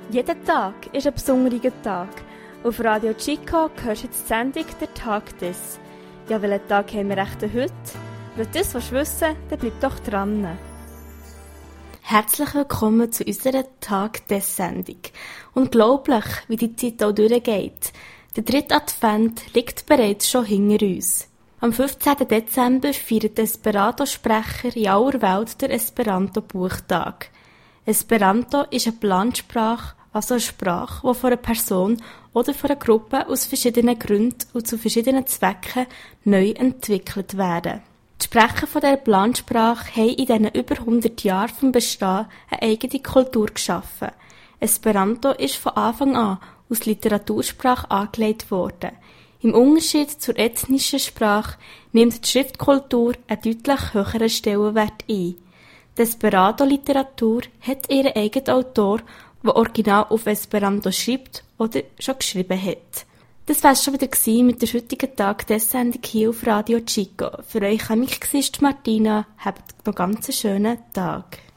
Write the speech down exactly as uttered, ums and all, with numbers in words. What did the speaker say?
Jeder Tag ist ein besonderer Tag. Auf Radio Chico hörst du jetzt die Sendung «Der Tag des». Ja, welchen Tag haben wir echt heute? Wenn du das wissen willst, dann bleib doch dran. Herzlich willkommen zu unserer «Tag des» Sendung. Unglaublich, wie die Zeit auch durchgeht. Der dritte Advent liegt bereits schon hinter uns. Am fünfzehnten Dezember feiert Esperanto-Sprecher in aller Welt der Esperanto-Buchtag. Esperanto ist eine Plansprache, also eine Sprache, die von einer Person oder von einer Gruppe aus verschiedenen Gründen und zu verschiedenen Zwecken neu entwickelt werden. Die Sprecher von dieser Plansprache haben in diesen über hundert Jahren vom Bestehen eine eigene Kultur geschaffen. Esperanto ist von Anfang an aus Literatursprache angelegt worden. Im Unterschied zur ethnischen Sprache nimmt die Schriftkultur einen deutlich höheren Stellenwert ein. Die Esperanto-Literatur hat ihren eigenen Autor, der original auf Esperanto schreibt oder schon geschrieben hat. Das war es schon wieder mit der heutigen Tag der Sendung hier auf Radio Chico. Für euch war ich Martina. Habt noch ganz einen schönen Tag.